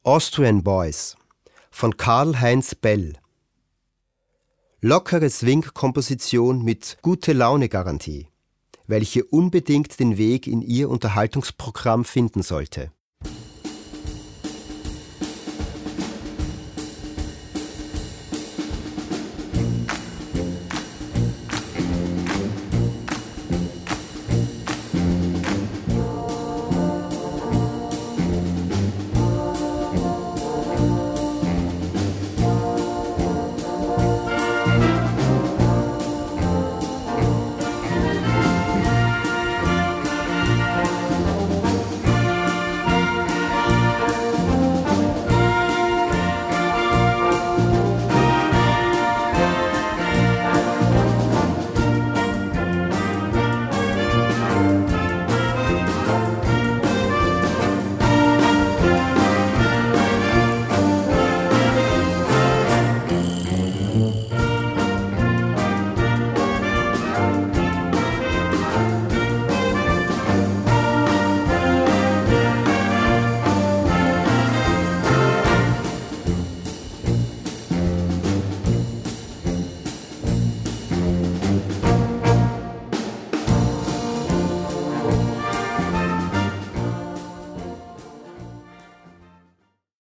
Austrian Boys von Karl-Heinz Bell. Lockere Swing-Komposition mit Gute-Laune-Garantie, welche unbedingt den Weg in Ihr Unterhaltungsprogramm finden sollte.